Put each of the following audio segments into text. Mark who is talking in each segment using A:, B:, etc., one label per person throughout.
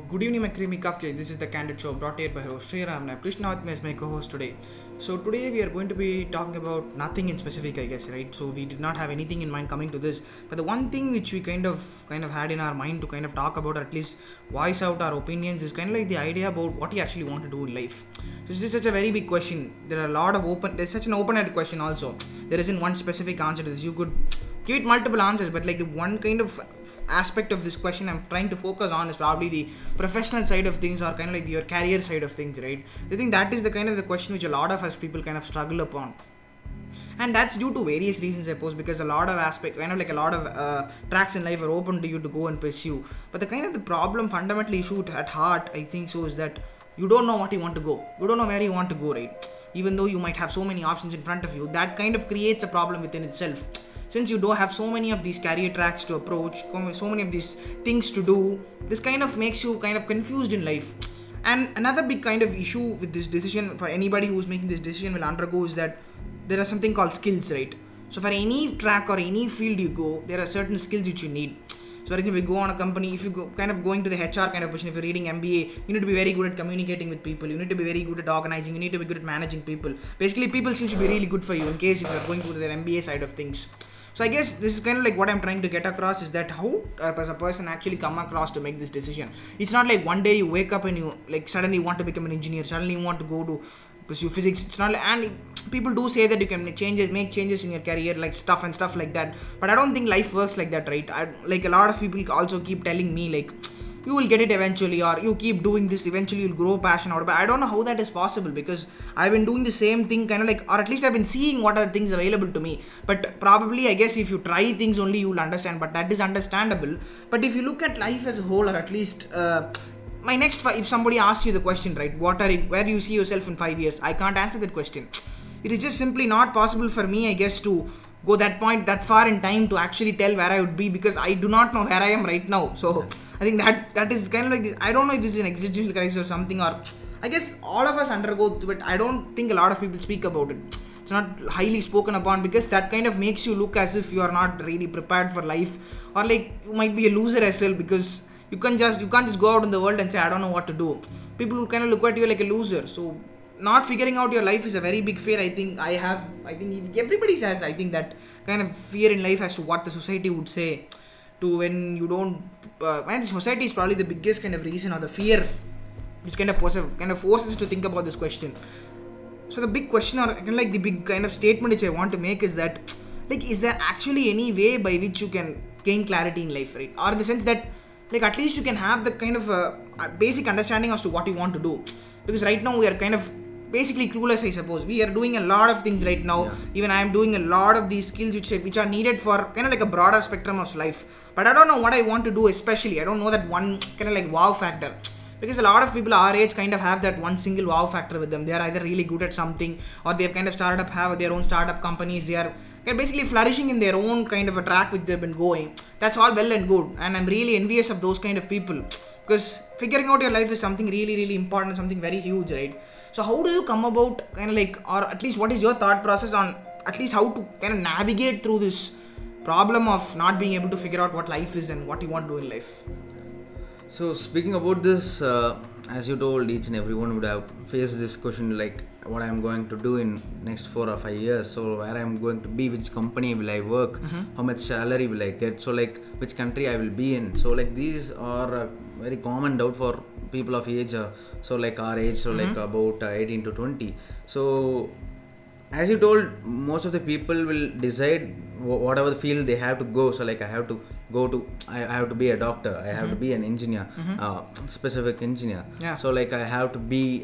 A: Good evening, my creamy cupcakes. This is the Candid Show brought here by host Sriram. Krishna with me as my co-host today. So today we are going to be talking about nothing in specific, I guess, right? So we did not have anything in mind coming to this, but the one thing which we kind of had in our mind to kind of talk about, or at least voice out our opinions, is kind of like the idea about what you actually want to do in life. So this is such a very big question. There's such an open-ended question also. There isn't one specific answer to this. You could give it multiple answers, but like the one kind of aspect of this question I'm trying to focus on is probably the professional side of things, or kind of like your career side of things, right? I think that is the kind of the question which a lot of us people kind of struggle upon, and that's due to various reasons, I suppose, because a lot of tracks in life are open to you to go and pursue. But the kind of the problem, fundamental issue at heart, I think so, is that you don't know what you want to go. You don't know where you want to go, right? Even though you might have so many options in front of you, that kind of creates a problem within itself. Since you don't have so many of these career tracks to approach, so many of these things to do, this kind of makes you kind of confused in life. And another big kind of issue with this decision, for anybody who's making this decision will undergo, is that there are something called skills, right? So for any track or any field you go, there are certain skills which you need. So for example, if you go on a company, if you go kind of going to the HR kind of position, if you're reading MBA, you need to be very good at communicating with people. You need to be very good at organizing. You need to be good at managing people. Basically, people skills should be really good for you in case if you're going to the MBA side of things. So I guess this is kind of like what I'm trying to get across, is that how as a person actually come across to make this decision. It's not like one day you wake up and you like suddenly want to become an engineer, suddenly you want to go to pursue physics. It's not like, and people do say that you can make changes in your career, like stuff like that. But I don't think life works like that, right? Like a lot of people also keep telling me like, you will get it eventually, or you keep doing this, eventually you'll grow passion out of it. I don't know how that is possible, because I've been doing the same thing kind of like, or at least I've been seeing what are the things available to me. But probably I guess if you try things only you'll understand, but that is understandable. But if you look at life as a whole, or at least if somebody asks you the question, right, where do you see yourself in 5 years, I can't answer that question. It is just simply not possible for me, I guess, to go that far in time to actually tell where I would be, because I do not know where I am right now. So I think that is kind of like this. I don't know if this is an existential crisis or something, or I guess all of us undergo, but I don't think a lot of people speak about it. It's not highly spoken upon, because that kind of makes you look as if you are not really prepared for life, or like you might be a loser as well, because you can't just go out in the world and say I don't know what to do. People will kind of look at you like a loser. So not figuring out your life is a very big fear. I think everybody has, I think, that kind of fear in life as to what the society would say to when you don't. And the society is probably the biggest kind of reason, or the fear which kind of forces us to think about this question. So the big question, or kind of like the big kind of statement which I want to make, is that like, is there actually any way by which you can gain clarity in life, right? Or in the sense that like at least you can have the kind of basic understanding as to what you want to do. Because right now we are kind of basically clueless, I suppose. We are doing a lot of things right now. Yeah. Even I am doing a lot of these skills which are needed for kind of like a broader spectrum of life. But I don't know what I want to do especially. I don't know that one kind of like wow factor. Because a lot of people our age kind of have that one single wow factor with them. They are either really good at something, or they have kind of have their own startup companies. They are basically flourishing in their own kind of a track which they've been going. That's all well and good. And I'm really envious of those kind of people. Because figuring out your life is something really, really important, something very huge, right? So how do you come about kind of like, or at least what is your thought process on at least how to kind of navigate through this problem of not being able to figure out what life is and what you want to do in life?
B: So speaking about this, as you told, each and everyone would have faced this question, like what I am going to do in next 4 or 5 years. So where I am going to be, which company will I work, how much salary will I get, so like which country I will be in. So like these are a very common doubt for people of age, so like our age, so like about 18 to 20. So as you told, most of the people will decide whatever the field they have to go. So like I have to be a doctor, I have to be an engineer, specific engineer. Yeah. So like I have to be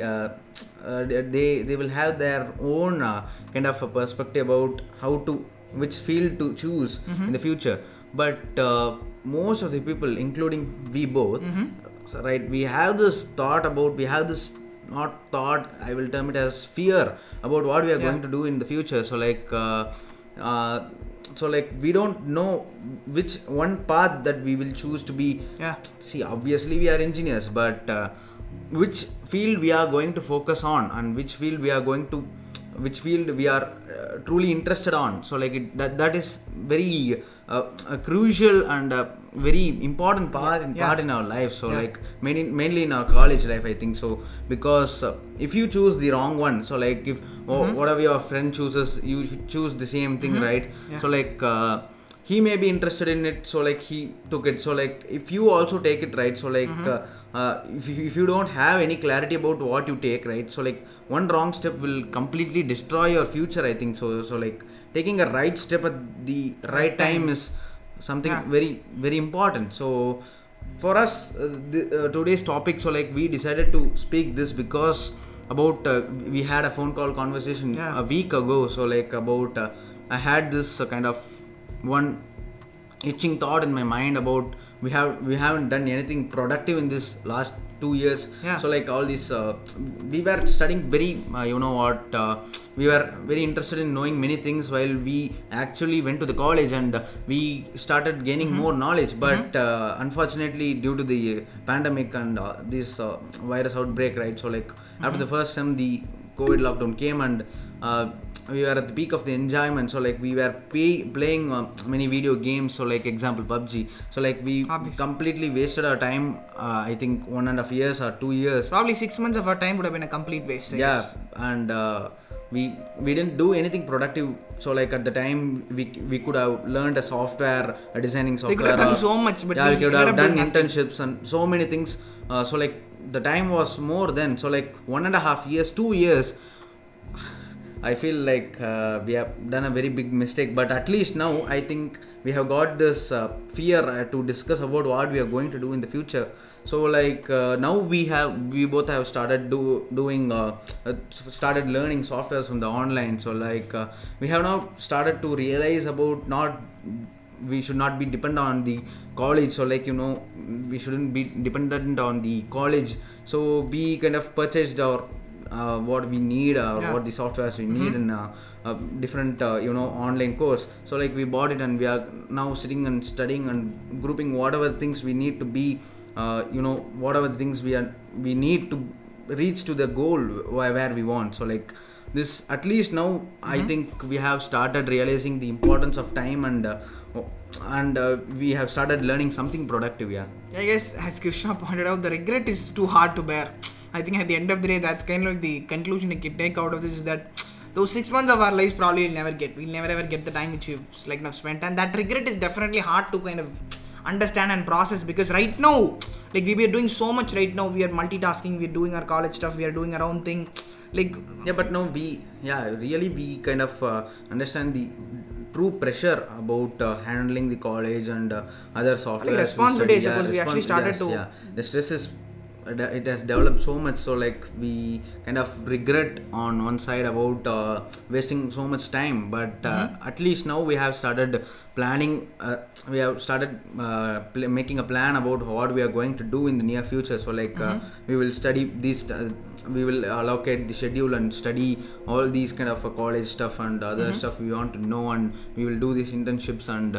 B: they will have their own kind of a perspective about which field to choose in the future. But most of the people, including we both, so, right, we have this not thought, I will term it as fear about what we are going to do in the future. So like we don't know which one path that we will choose to be. See, obviously we are engineers, but which field we are going to focus on, and which field we are truly interested on. So like that is very crucial and very important part
A: Yeah.
B: in our life. So
A: Yeah.
B: like mainly in our college life, I think so, because if you choose the wrong one, so like if whatever your friend chooses, you choose the same thing, right?
A: Yeah.
B: So like he may be interested in it, so like he took it. So like if you also take it, right? So like if you don't have any clarity about what you take, right? So like one wrong step will completely destroy your future, I think so. So like taking a right step at the right time is something
A: Yeah.
B: very important. So for us, today's topic, so like we decided to speak this because about we had a phone call conversation
A: Yeah.
B: a week ago. So like about I had this kind of one itching thought in my mind about we haven't done anything productive in this last 2 years.
A: Yeah.
B: So like all these we were studying very we were very interested in knowing many things while we actually went to the college, and we started gaining more knowledge. But unfortunately, due to the pandemic and this virus outbreak, right? So like after the first sem, the COVID lockdown came, and we were at the peak of the enjoyment. So like we were playing many video games. So like example PUBG. So like we
A: Obviously.
B: completely wasted our time. I think 1.5 years or 2 years.
A: Probably 6 months of our time would have been a complete waste. I
B: Yeah,
A: guess.
B: and we didn't do anything productive. So like at the time we could have learned a software, a designing software.
A: We could have done so much, but
B: yeah, we could
A: ended
B: have
A: up
B: done
A: doing nothing.
B: internships and so many things. So like the time was more then. So like 1.5 years, 2 years. I feel like we have done a very big mistake, but at least now I think we have got this fear to discuss about what we are going to do in the future. So like now we both have started started learning softwares from the online. So like we have now started to realize about not we should not be dependent on the college. So like we shouldn't be dependent on the college. So we kind of purchased our what we need, what the softwares we need in different online course. So like we bought it, and we are now sitting and studying and grouping whatever things we need to be whatever things we need to reach to the goal where we want. So like this, at least now I think we have started realizing the importance of time, and we have started learning something productive. Yeah.
A: I guess, as Krishna pointed out, the regret is too hard to bear. I think at the end of the day, that's kind of like the conclusion I can take out of this, is that those 6 months of our lives probably we'll never get. We'll never ever get the time which we've like now spent, and that regret is definitely hard to kind of understand and process, because right now, like we are doing so much right now. We are multitasking. We are doing our college stuff. We are doing our own thing. Like
B: Yeah, but no, we kind of understand the true pressure about handling the college and other software.
A: responsibility, I suppose we actually started to.
B: Yeah, the stress is it has developed so much. So like we kind of regret on one side about wasting so much time, but at least now we have started planning. We have started making a plan about what we are going to do in the near future. So like we will study these. We will allocate the schedule and study all these kind of college stuff and other stuff we want to know, and we will do these internships, and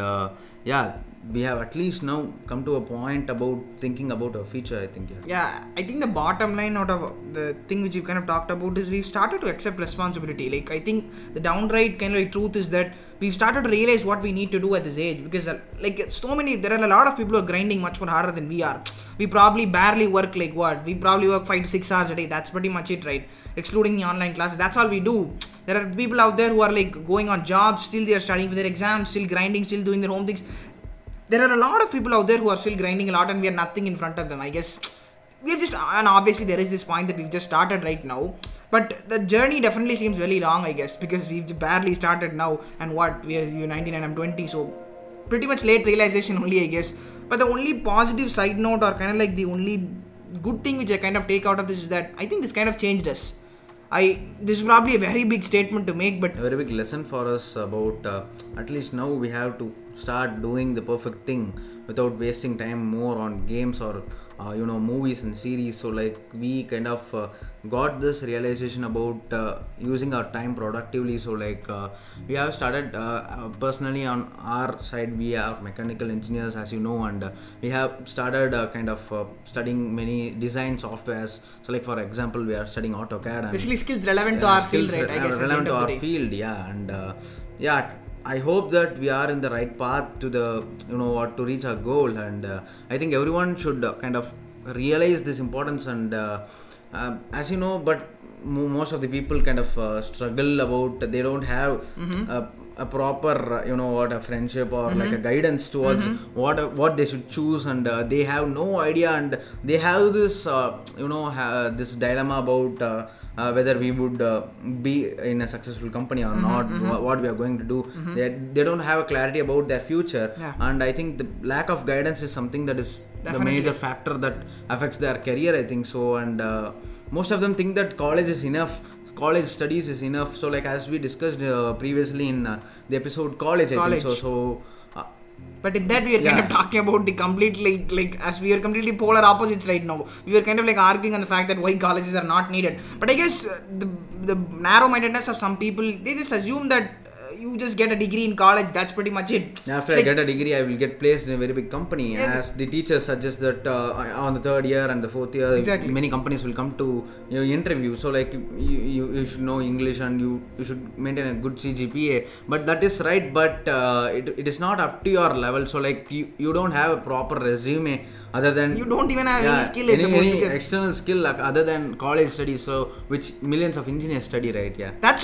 B: we have at least now come to a point about thinking about our future, I think.
A: Yeah, I think the bottom line out of the thing which we've kind of talked about is we've started to accept responsibility. Like I think the downright kind of like truth is that we've started to realize what we need to do at this age, because there are a lot of people who are grinding much more harder than we are. We probably barely work we probably work 5 to 6 hours a day. That's pretty much it, right? Excluding the online classes, that's all we do. There are people out there who are like going on jobs, still they are studying for their exams, still grinding, still doing their home things. There are a lot of people out there who are still grinding a lot, and we are nothing in front of them. I guess we've just, and obviously there is this point that we've just started right now, but the journey definitely seems really long, I guess, because we've barely started now, and you're 19 and I'm 20, so pretty much late realization only, I guess. But the only positive side note, or kind of like the only good thing which I kind of take out of this, is that I think this kind of changed us. This is probably a very big statement to make, but
B: a very big lesson for us about at least now we have to start doing the perfect thing without wasting time more on games or movies and series. So like we kind of got this realization about using our time productively. So like we have started personally on our side, we are mechanical engineers, as you know, and we have started kind of studying many design softwares. So like for example, we are studying AutoCAD, and
A: basically skills relevant to our field, right? I guess
B: relevant to our field, yeah. And I hope that we are in the right path to the what to reach our goal, and I think everyone should kind of realize this importance, and as you know, but most of the people kind of struggle about, they don't have a proper a friendship or like a guidance towards what they should choose, and they have no idea, and they have this this dilemma about whether we would be in a successful company or not, what we are going to do. They don't have a clarity about their future, and I think the lack of guidance is something that is the major factor that affects their career, I think so. And most of them think that college is enough, college studies is enough. So like as we discussed previously in the episode college, I think so
A: but in that we are kind of talking about the complete like as we are completely polar opposites right now. We were kind of like arguing on the fact that why colleges are not needed. But I guess the narrow-mindedness of some people, they just assume that you just get a degree in college, that's pretty much it.
B: After I get a degree, I will get placed in a very big company. As the teachers suggest that on the third year and the fourth year, many companies will come to your interview. So like you should know English, and you should maintain a good CGPA. But that is right, but it is not up to your level. So like you don't have a proper resume, other than
A: you don't even have any skill,
B: any external skill like, other than college studies, so which millions of engineers study, right?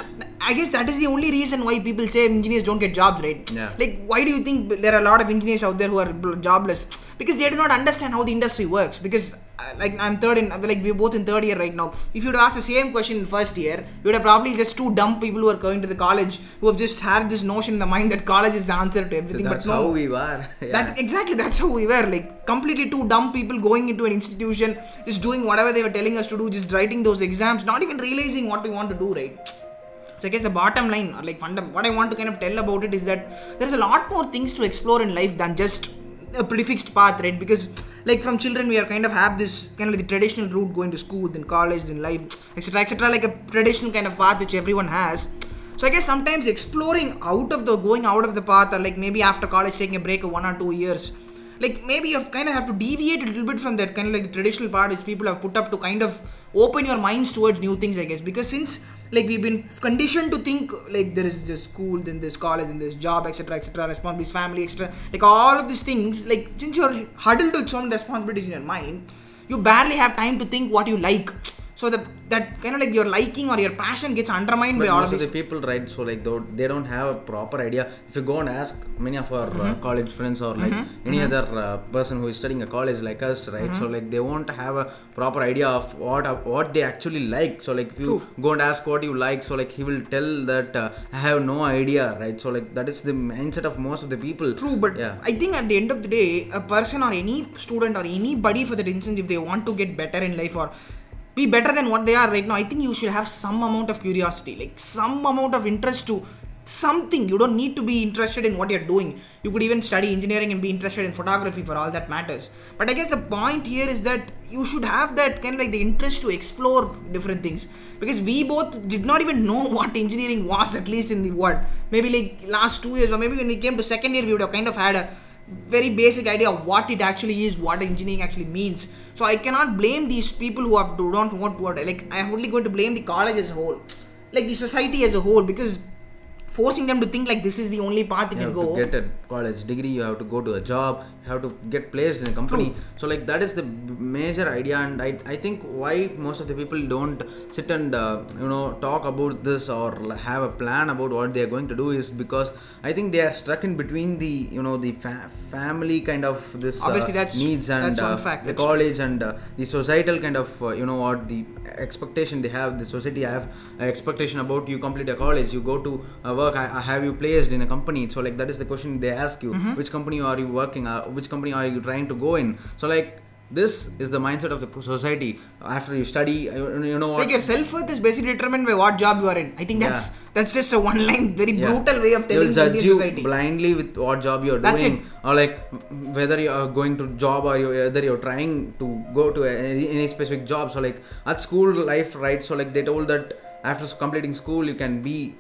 A: I guess that is the only reason why people say engineers don't get jobs, right? Like, why do you think there are a lot of engineers out there who are jobless? Because they do not understand how the industry works. Because like we're both in third year right now. If you would ask the same question in first year, you would have probably just two dumb people who are going to the college who have just had this notion in the mind that college is the answer to everything.
B: So that's how we were.
A: That's how we were. Like completely two dumb people going into an institution, just doing whatever they were telling us to do, just writing those exams, not even realizing what we want to do, right? So I guess the bottom line, or like what I want to kind of tell about it is that there's a lot more things to explore in life than just a prefixed path, right? Because like from children we are kind of have this kind of like the traditional route, going to school, then college, then life, etc., like a traditional kind of path which everyone has. So I guess sometimes exploring going out of the path, or like maybe after college taking a break of 1 or 2 years, like maybe you kind of have to deviate a little bit from that kind of like the traditional part which people have put up to kind of open your minds towards new things, I guess. Because since like we've been conditioned to think like there is this school, then this college, then this job, etc., responsibilities, family, etc., like all of these things, like since you're huddled with so many responsibilities in your mind, you barely have time to think what you like. So that kind of like your liking or your passion gets undermined by all of these.
B: Most of the people, right? So like they don't have a proper idea. If you go and ask many of our college friends, or like any other person who is studying a college like us, right? So like they won't have a proper idea of what they actually like. So like if you go and ask what you like, so like he will tell that I have no idea, right? So like that is the mindset of most of the people.
A: True, but I think at the end of the day, a person or any student or anybody for that instance, if they want to get better in life or be better than what they are right now, I think you should have some amount of curiosity, like some amount of interest to something. You don't need to be interested in what you're doing. You could even study engineering and be interested in photography for all that matters. But I guess the point here is that you should have that kind of like the interest to explore different things, because we both did not even know what engineering was, at least in the maybe like last 2 years, or maybe when we came to second year we would have kind of had a very basic idea of what it actually is, what engineering actually means. So I cannot blame these people who don't want to, like I am only going to blame the college as a whole, like the society as a whole, because forcing them to think like this is the only path you can go.
B: You have to get a college degree, you have to go to a job, you have to get placed in a company.
A: True.
B: So like that is the major idea, and I think why most of the people don't sit and talk about this or have a plan about what they are going to do is because I think they are stuck in between the the family kind of this needs and the college and the societal kind of what the expectation they have. The society have expectation about you complete a college, you go to work, have you placed in a company. So like that is the question they ask you, which company are you working, which company are you trying to go in. So like this is the mindset of the society. After you study, what,
A: like your self-worth is basically determined by what job you are in. I think that's just a one-line very brutal way of telling
B: They'll judge
A: Indian
B: you
A: society
B: blindly with what job you're doing, or like whether you are going to job or whether you're trying to go to any specific job. So like at school life, right? So like they told that after completing school you can be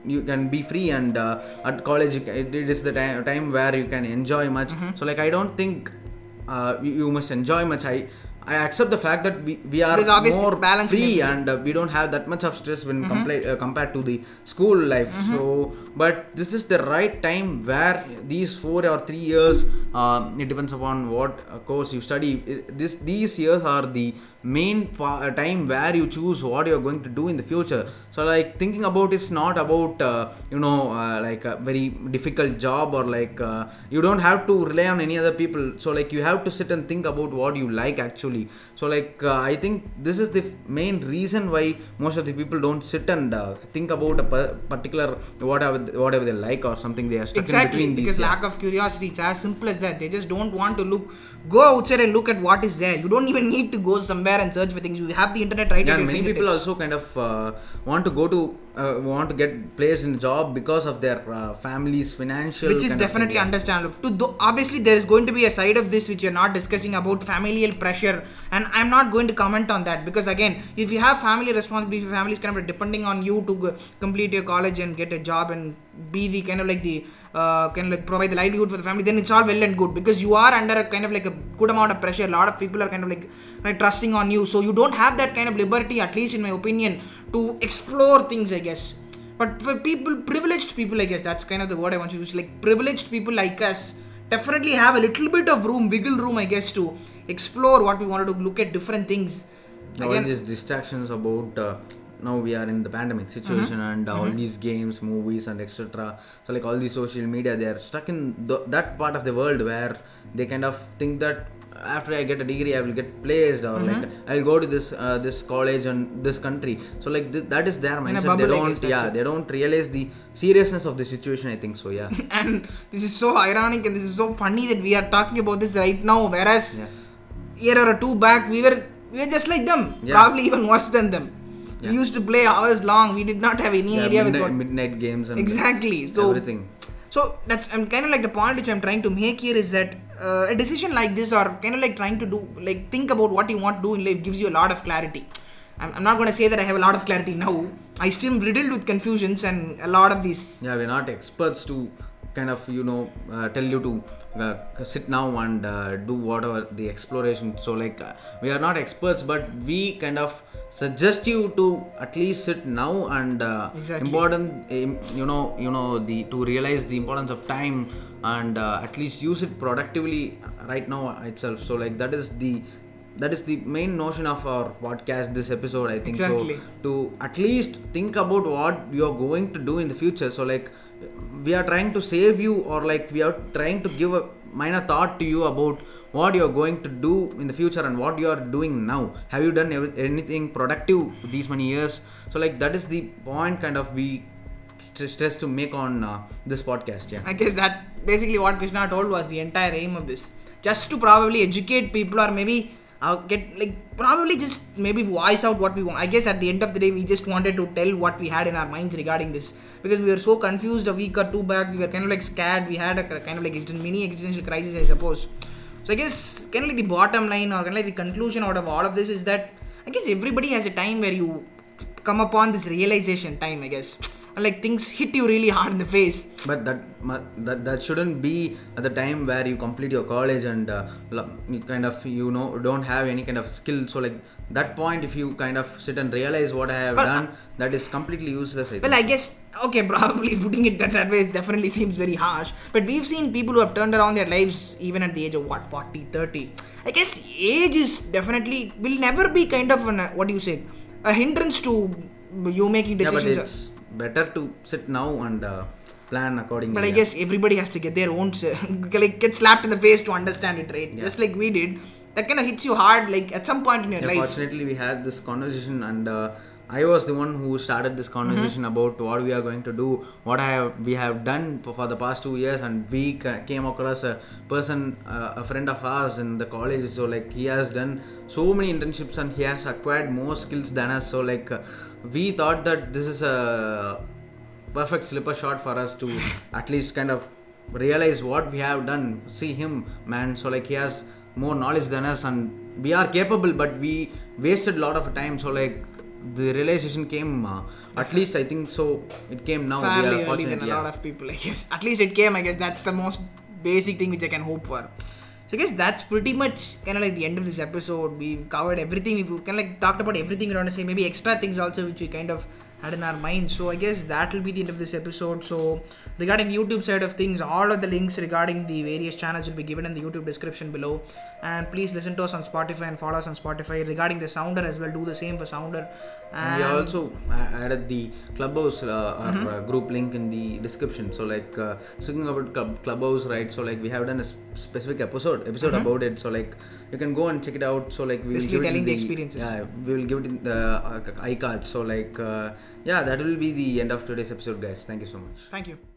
B: free, and at college it is the time where you can enjoy much. So like I don't think you must enjoy much. I accept the fact that we are
A: There's obvious
B: more
A: balance in
B: free
A: everything.
B: and we don't have that much of stress when compared to the school life. So, but this is the right time where these 4 or 3 years, it depends upon what course you study. These years are the main time where you choose what you are going to do in the future. So, like thinking about it's not about like a very difficult job or like you don't have to rely on any other people. So, like you have to sit and think about what you like actually. So like I think this is the main reason why most of the people don't sit and think about a particular whatever they like or something. They are stuck in between these.
A: Because lack of curiosity. It's as simple as that. They just don't want to go outside and look at what is there. You don't even need to go somewhere and search for things. You have the internet right at your
B: many
A: fingertips.
B: people also kind of want to get placed in a job because of their family's financial,
A: which is definitely understandable. Obviously there is going to be a side of this which you're not discussing about familial pressure, and I'm not going to comment on that, because again, if you have family responsibility, if your family is kind of depending on you to complete your college and get a job and be the provide the livelihood for the family, then it's all well and good, because you are under a kind of like a good amount of pressure. A lot of people are kind of like trusting on you, so you don't have that kind of liberty, at least in my opinion, to explore things, I guess. But for privileged people, I guess that's kind of the word I want to use. Like privileged people like us definitely have a little bit of wiggle room, I guess, to explore what we wanted to look at different things.
B: All these distractions about now we are in the pandemic situation and all these games, movies and etc. So like all these social media, they are stuck in that part of the world where they kind of think that after I get a degree I will get placed, or like I'll go to this college and this country. So like that is their mindset. They don't realize the seriousness of the situation, I think so.
A: And this is so ironic and this is so funny that we are talking about this right now, whereas year or two back we were just like them, probably even worse than them. We used to play hours long. We did not have any idea with
B: midnight games and
A: so
B: everything.
A: So that's kind of like the point which I'm trying to make here is that a decision like this, or kind of like trying to do, like think about what you want to do in life, gives you a lot of clarity. I'm not going to say that I have a lot of clarity now. I still riddled with confusions and a lot of these.
B: We're not experts to kind of tell you to sit now and do whatever the exploration. So like we are not experts, but we kind of suggest you to at least sit now and important to realize the importance of time and at least use it productively right now itself. So like that is the main notion of our podcast, this episode, I think. So to at least think about what you're going to do in the future. So like we are trying to save you, or like we are trying to give a minor thought to you about what you're going to do in the future and what you are doing now. Have you done anything productive these many years? So like that is the point kind of we stress to make on this podcast.
A: I guess that basically what Krishna told was the entire aim of this, just to probably educate people, or maybe probably just maybe voice out what we want. I guess at the end of the day we just wanted to tell what we had in our minds regarding this, because we were so confused a week or two back. We were kind of like scared. We had a kind of like mini existential crisis, I suppose. So I guess kind of like the bottom line, or kind of like the conclusion out of all of this, is that I guess everybody has a time where you come upon this realization time, I guess, and like things hit you really hard in the face.
B: But that shouldn't be at the time where you complete your college and you kind of don't have any kind of skill. So like that point, if you kind of sit and realize what I have done, that is completely useless, I think.
A: Well, I guess probably putting it that way definitely seems very harsh, but we've seen people who have turned around their lives even at the age of 40, 30. I guess age is definitely will never be kind of a hindrance to you making decisions.
B: But it's better to sit now and plan accordingly.
A: But I guess everybody has to get their own get slapped in the face to understand it, right? Just like we did. That kind of hits you hard, like at some point in your life.
B: Fortunately, we had this conversation, and I was the one who started this conversation about what we are going to do, what we have done for the past 2 years, and we came across a person, a friend of ours in the college. So like he has done so many internships and he has acquired more skills than us. So like we thought that this is a perfect slipper shot for us to at least kind of realize what we have done. See him, man. So like he has more knowledge than us and we are capable, but we wasted a lot of time. So like the realization came at least I think so it came now.
A: Fairly early than a lot of people, I guess. At least it came, I guess. That's the most basic thing which I can hope for. So I guess that's pretty much kind of like the end of this episode. We've covered everything. We've kind of like talked about everything we want to say. Maybe extra things also which we kind of had in our minds. So I guess that will be the end of this episode. So regarding the YouTube side of things, all of the links regarding the various channels will be given in the YouTube description below. And please listen to us on Spotify and follow us on Spotify. Regarding the Sounder as well, do the same for Sounder.
B: And we also added the Clubhouse our group link in the description. So like speaking about Clubhouse, right? So like we have done a specific episode about it. So like you can go and check it out. So like we will give
A: telling the experiences.
B: Yeah, we will give it in the iCards. So like that will be the end of today's episode, guys. Thank you so much.
A: Thank you.